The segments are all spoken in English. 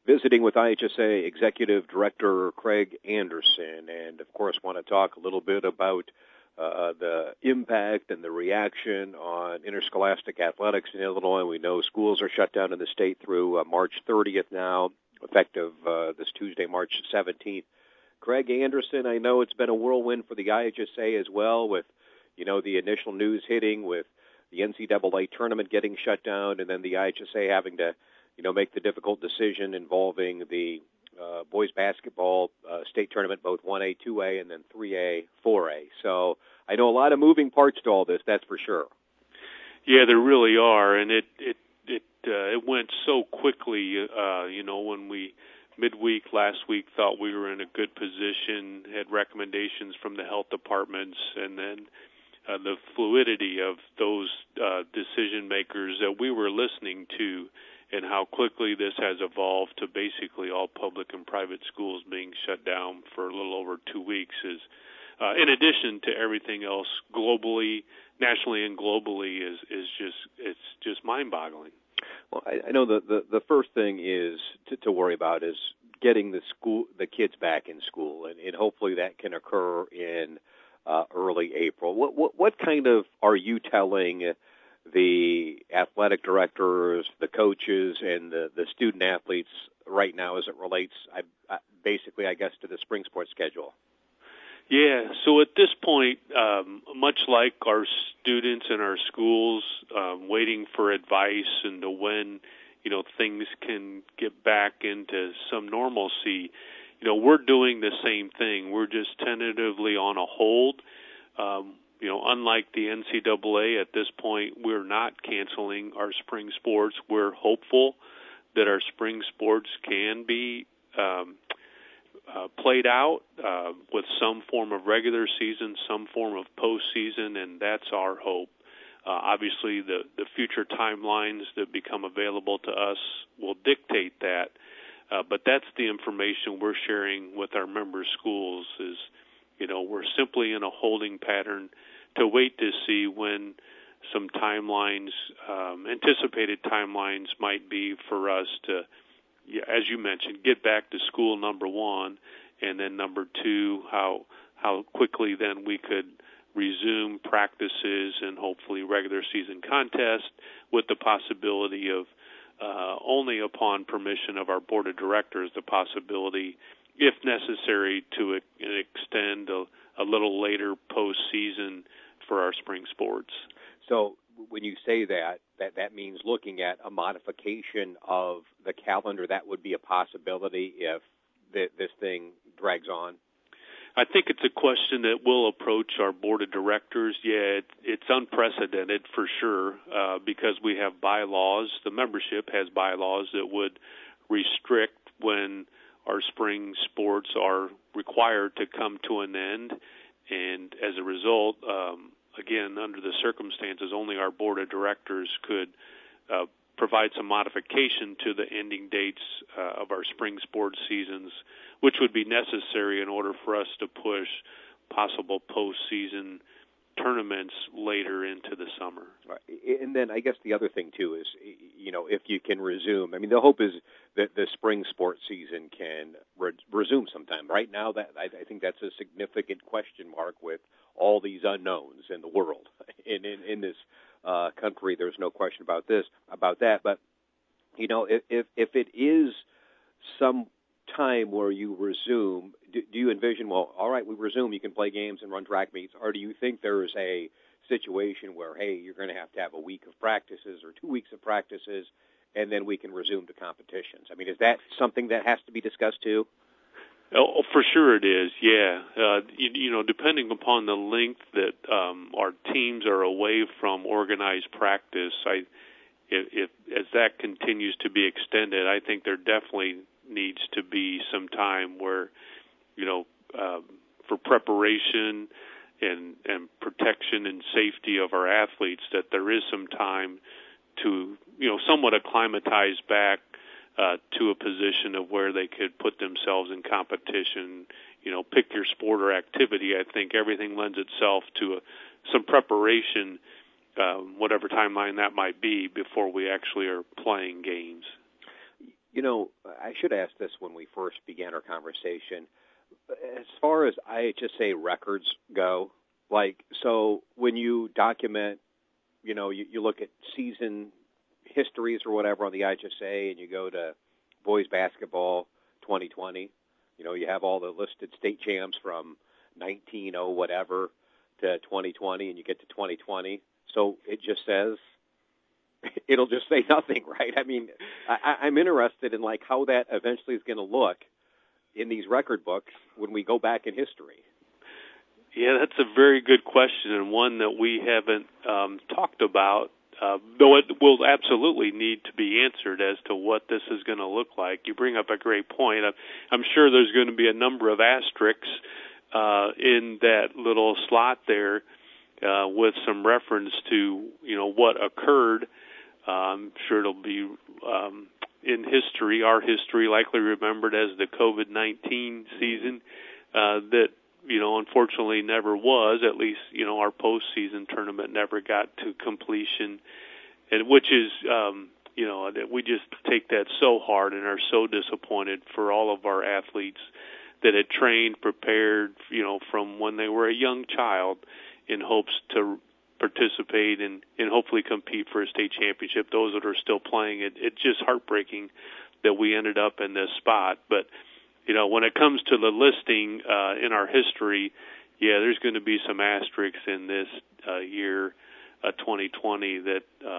Visiting with IHSA Executive Director Craig Anderson, and of course want to talk a little bit about the impact and the reaction on interscholastic athletics in Illinois. We know schools are shut down in the state through March 30th now, effective this Tuesday, March 17th. Craig Anderson, I know it's been a whirlwind for the IHSA as well, with the initial news hitting with the NCAA tournament getting shut down, and then the IHSA having to make the difficult decision involving the boys basketball state tournament, both 1A, 2A, and then 3A, 4A. So I know a lot of moving parts to all this, that's for sure. Yeah, there really are, and it went so quickly. When we midweek last week thought we were in a good position, had recommendations from the health departments, and then the fluidity of those decision makers that we were listening to, and how quickly this has evolved to basically all public and private schools being shut down for a little over 2 weeks is, in addition to everything else globally, nationally and globally, is just mind-boggling. Well, I know the first thing is to worry about is getting the kids back in school, and hopefully that can occur in early April. What kind of are you telling the athletic directors, the coaches, and the student athletes right now as it relates, basically, I guess, to the spring sports schedule? Yeah, so at this point, much like our students in our schools waiting for advice into when, things can get back into some normalcy, we're doing the same thing. We're just tentatively on a hold. Unlike the NCAA, at this point, we're not canceling our spring sports. We're hopeful that our spring sports can be played out with some form of regular season, some form of postseason, and that's our hope. Obviously, the future timelines that become available to us will dictate that, but that's the information we're sharing with our member schools is, we're simply in a holding pattern to wait to see when some timelines, anticipated timelines might be for us to, as you mentioned, get back to school, number one, and then number two, how quickly then we could resume practices and hopefully regular season contests with the possibility of only upon permission of our board of directors, the possibility, if necessary, to extend a little later postseason for our spring sports. So when you say that means looking at a modification of the calendar. That would be a possibility if this thing drags on? I think it's a question that will approach our board of directors. Yeah, it's unprecedented for sure because we have bylaws. The membership has bylaws that would restrict when our spring sports are required to come to an end. And as a result, again, under the circumstances, only our board of directors could provide some modification to the ending dates of our spring sports seasons, which would be necessary in order for us to push possible postseason tournaments later into the summer. Right. And then I guess the other thing, too, is, if you can resume. I mean, the hope is that the spring sports season can resume sometime. Right now, that I think that's a significant question mark with all these unknowns in the world. In this country, there's no question about that. But, if it is some time where you resume, do you envision, well, all right, we resume, you can play games and run track meets, or do you think there's a situation where, hey, you're going to have a week of practices or 2 weeks of practices, and then we can resume to competitions? I mean, is that something that has to be discussed too? Oh, for sure it is, yeah. Depending upon the length that our teams are away from organized practice, if as that continues to be extended, I think there definitely needs to be some time where, for preparation and protection and safety of our athletes, that there is some time to, somewhat acclimatize back to a position of where they could put themselves in competition, pick your sport or activity. I think everything lends itself to some preparation, whatever timeline that might be, before we actually are playing games. I should ask this when we first began our conversation. As far as IHSA records go, so when you document, you look at season histories or whatever on the IHSA, and you go to boys basketball 2020, you have all the listed state champs from 1900 whatever to 2020, and you get to 2020. So it just says, it'll just say nothing, right? I mean, I'm interested in how that eventually is going to look in these record books when we go back in history. Yeah, that's a very good question, and one that we haven't talked about, though it will absolutely need to be answered as to what this is going to look like. You bring up a great point. I'm sure there's going to be a number of asterisks in that little slot there with some reference to, what occurred. I'm sure it'll be in history, our history, likely remembered as the COVID-19 season that, unfortunately never was. At least, our postseason tournament never got to completion, and which is, we just take that so hard and are so disappointed for all of our athletes that had trained, prepared, from when they were a young child in hopes to participate and hopefully compete for a state championship. Those that are still playing, it's just heartbreaking that we ended up in this spot. But, when it comes to the listing in our history, there's going to be some asterisks in this year, 2020, that,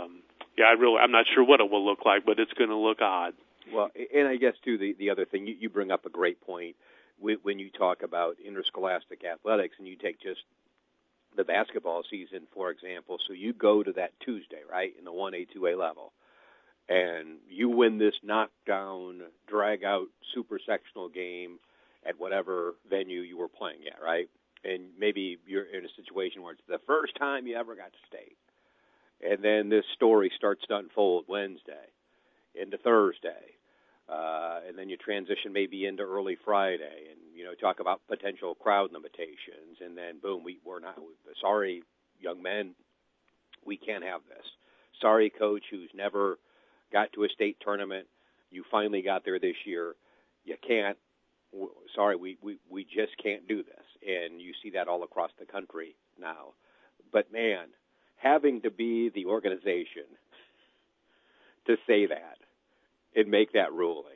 I'm not sure what it will look like, but it's going to look odd. Well, and I guess, too, the other thing, you bring up a great point when you talk about interscholastic athletics, and you take just the basketball season, for example. So you go to that Tuesday, right, in the 1A, 2A level, and you win this knockdown, drag-out super sectional game at whatever venue you were playing at, right? And maybe you're in a situation where it's the first time you ever got to state. And then this story starts to unfold Wednesday into Thursday. And then you transition maybe into early Friday and, talk about potential crowd limitations. And then, boom, we're not, sorry, young men, we can't have this. Sorry, coach, who's never got to a state tournament. You finally got there this year. You can't. Sorry, we just can't do this. And you see that all across the country now. But, man, having to be the organization to say that and make that ruling,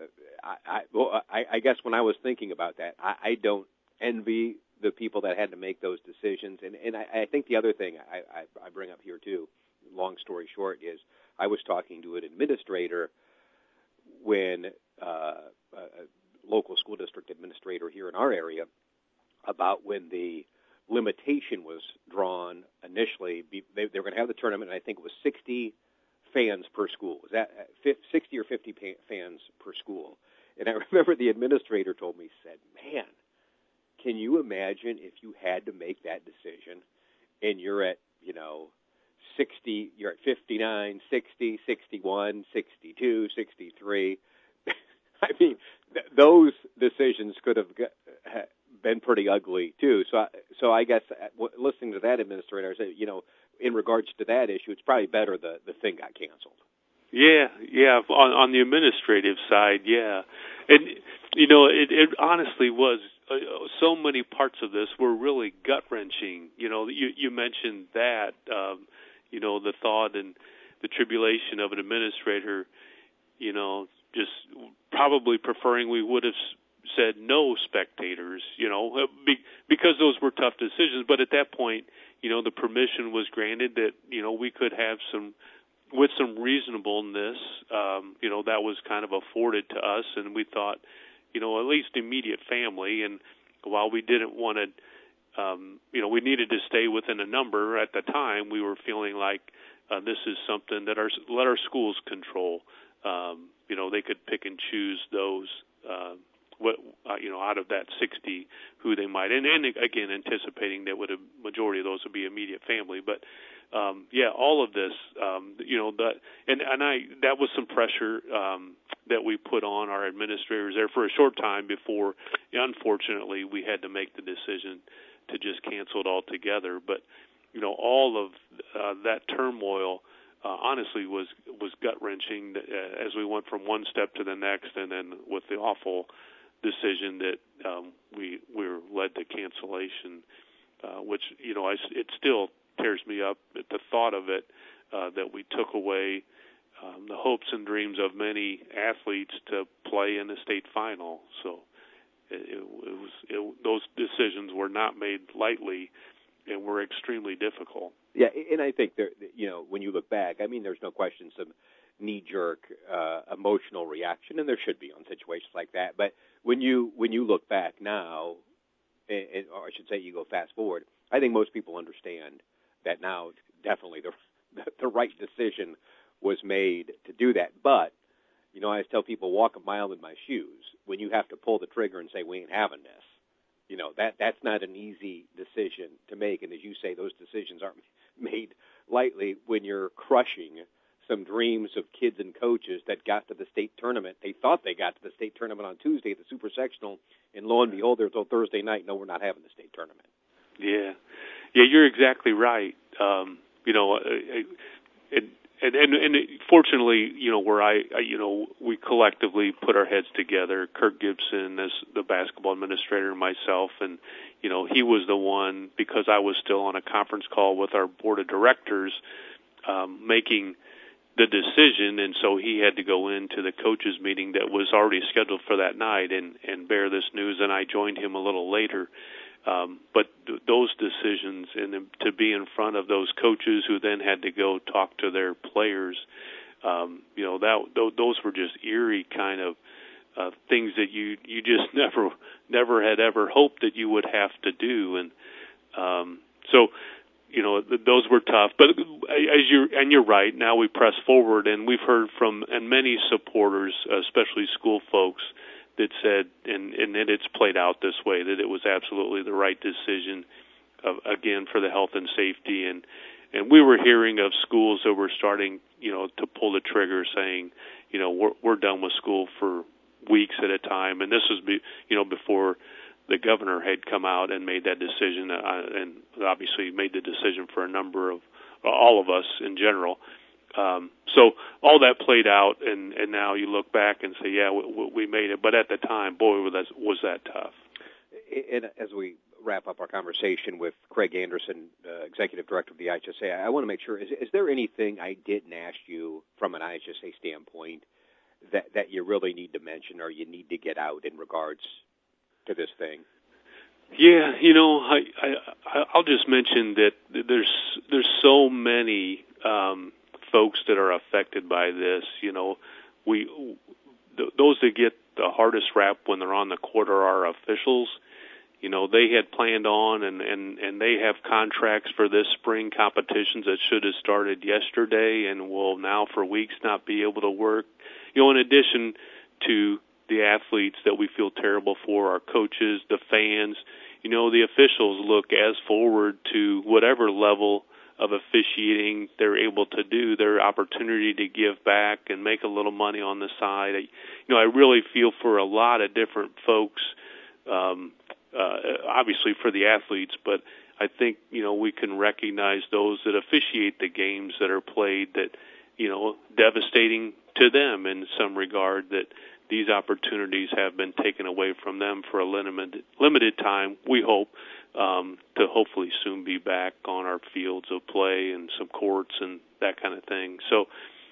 I guess when I was thinking about that, I don't envy the people that had to make those decisions. And I think the other thing I bring up here, too, long story short, is I was talking to an administrator when a local school district administrator here in our area about when the limitation was drawn initially. They were going to have the tournament, and I think it was 60 fans per school. Was that 60 or 50 fans per school? And I remember the administrator told me, said, man, can you imagine if you had to make that decision and you're at, 60, you're at 59, 60, 61, 62, 63. I mean, those decisions could have been pretty ugly, too. So I guess listening to that administrator, I said, in regards to that issue, it's probably better the thing got canceled. Yeah. On the administrative side, yeah. And, it honestly was, so many parts of this were really gut-wrenching. You mentioned that, the thought and the tribulation of an administrator, just probably preferring we would have said no spectators, because those were tough decisions. But at that point, the permission was granted that, we could have with some reasonableness, that was kind of afforded to us. And we thought, at least immediate family. And while we didn't want to, we needed to stay within a number at the time, we were feeling like this is something that let our schools control. They could pick and choose those, out of that 60 who they might, and again, anticipating that a majority of those would be immediate family. But all of this, that was some pressure that we put on our administrators there for a short time before, unfortunately, we had to make the decision to just cancel it altogether. But all of that turmoil honestly was gut-wrenching as we went from one step to the next, and then with the awful decision that we were led to cancellation, which it still tears me up at the thought of it, that we took away the hopes and dreams of many athletes to play in the state final. So those decisions were not made lightly and were extremely difficult. Yeah, and I think when you look back, I mean, there's no question some knee-jerk emotional reaction, and there should be on situations like that. But when you look back now, or I should say, you go fast forward, I think most people understand that now definitely the right decision was made to do that. But I always tell people, walk a mile in my shoes. When you have to pull the trigger and say, we ain't having this, that's not an easy decision to make. And as you say, those decisions aren't made lightly when you're crushing some dreams of kids and coaches that got to the state tournament. They thought they got to the state tournament on Tuesday at the Super Sectional, and lo and behold, there's a Thursday night, no, we're not having the state tournament. Yeah, you're exactly right. And fortunately, where we collectively put our heads together, Kirk Gibson as the basketball administrator and myself, and, he was the one, because I was still on a conference call with our board of directors, making the decision, and so he had to go into the coaches meeting that was already scheduled for that night and bear this news, and I joined him a little later. But those decisions, and to be in front of those coaches who then had to go talk to their players, those were just eerie kind of things that you just never had ever hoped that you would have to do, and so those were tough. But you're right. Now we press forward, and we've heard from many supporters, especially school folks, that said, and it's played out this way, that it was absolutely the right decision, again, for the health and safety. And we were hearing of schools that were starting, to pull the trigger, saying, we're done with school for weeks at a time. And this was, before the governor had come out and made that decision, and obviously made the decision for a number of all of us in general. So all that played out, and now you look back and say, yeah, we made it. But at the time, boy, was that tough. And as we wrap up our conversation with Craig Anderson, Executive Director of the IHSA, I want to make sure, is there anything I didn't ask you from an IHSA standpoint that you really need to mention or you need to get out in regards to this thing? Yeah, I'll just mention that there's so many folks that are affected by this. Those that get the hardest rap when they're on the court are our officials. They had planned on and they have contracts for this spring competitions that should have started yesterday and will now for weeks not be able to work. In addition to the athletes that we feel terrible for, our coaches, the fans, the officials look as forward to whatever level of officiating they're able to do, their opportunity to give back and make a little money on the side. I really feel for a lot of different folks, obviously for the athletes, but I think, we can recognize those that officiate the games that are played that, devastating to them in some regard, that these opportunities have been taken away from them for a limited time, we hope, to hopefully soon be back on our fields of play and some courts and that kind of thing. So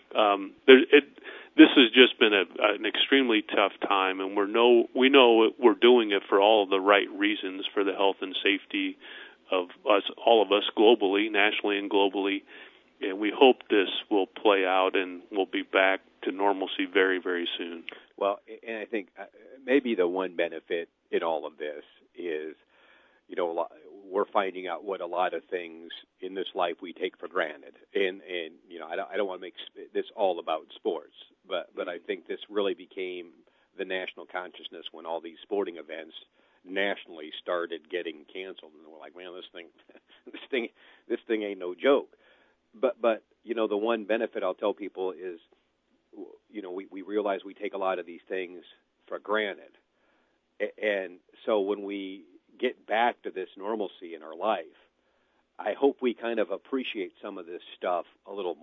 this has just been an extremely tough time, and we know we're doing it for all of the right reasons, for the health and safety of us, all of us globally, nationally and globally, and we hope this will play out and we'll be back to normalcy very, very soon. Well, and I think maybe the one benefit in all of this is, we're finding out what a lot of things in this life we take for granted. And I don't want to make this all about sports, but I think this really became the national consciousness when all these sporting events nationally started getting canceled, and we're like, man, this thing ain't no joke. But the one benefit I'll tell people is, we realize we take a lot of these things for granted. And so when we get back to this normalcy in our life, I hope we kind of appreciate some of this stuff a little more.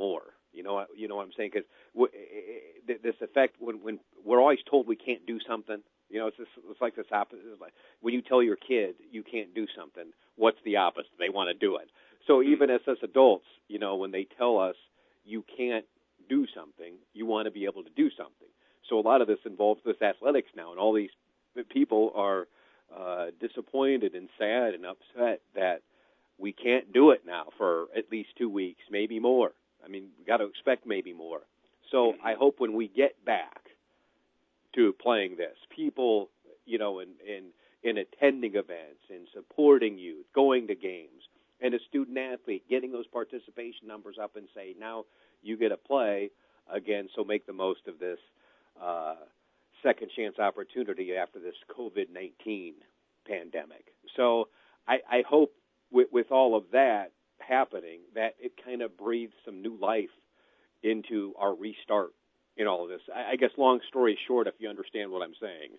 You know what I'm saying? Because this effect, when we're always told we can't do something, it's like this opposite. It's like when you tell your kid you can't do something, what's the opposite? They want to do it. So even as us adults, when they tell us you can't do something, you want to be able to do something. So a lot of this involves this athletics now, and all these people are disappointed and sad and upset that we can't do it now for at least 2 weeks, maybe more. I mean, we got to expect maybe more. So I hope when we get back to playing this, people, in attending events and supporting youth, going to games, and a student athlete getting those participation numbers up and say, now you get to play again, so make the most of this second chance opportunity after this COVID-19 pandemic. So I hope with all of that happening, that it kind of breathes some new life into our restart in all of this. I guess long story short, if you understand what I'm saying.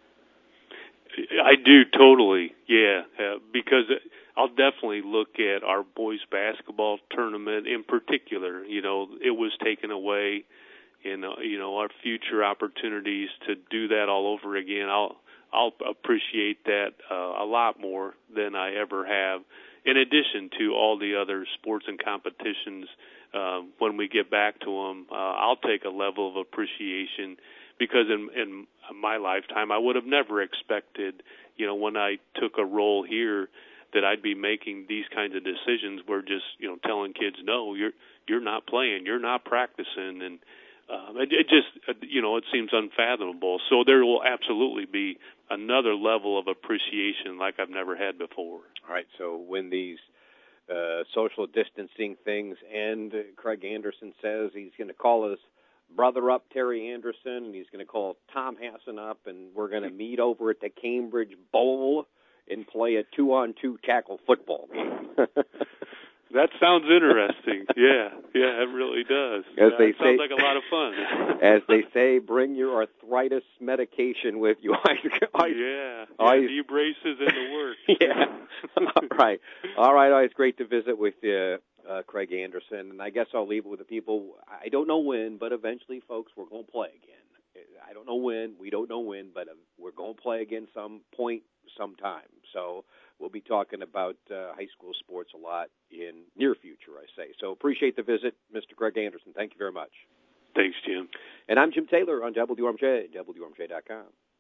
I do totally, yeah, because I'll definitely look at our boys basketball tournament in particular. It was taken away, and our future opportunities to do that all over again. I'll appreciate that a lot more than I ever have. In addition to all the other sports and competitions, when we get back to them, I'll take a level of appreciation because in my lifetime, I would have never expected, when I took a role here, that I'd be making these kinds of decisions where just, telling kids, no, you're not playing, you're not practicing, and it just, it seems unfathomable. So there will absolutely be another level of appreciation like I've never had before. All right, so when these social distancing things end, Craig Anderson says he's going to call his brother up, Terry Anderson, and he's going to call Tom Hassan up, and we're going to meet over at the Cambridge Bowl and play a 2-on-2 tackle football game. That sounds interesting. Yeah, it really does. Sounds like a lot of fun. As they say, bring your arthritis medication with you. Knee braces in the works. Yeah. All right. It's great to visit with you, Craig Anderson. And I guess I'll leave it with the people. I don't know when, but eventually, folks, we're going to play again. I don't know when. We don't know when, but we're going to play again some point, sometime. So we'll be talking about high school sports a lot in near future, I say. So appreciate the visit, Mr. Craig Anderson. Thank you very much. Thanks, Jim. And I'm Jim Taylor on WRMJ, WRMJ.com.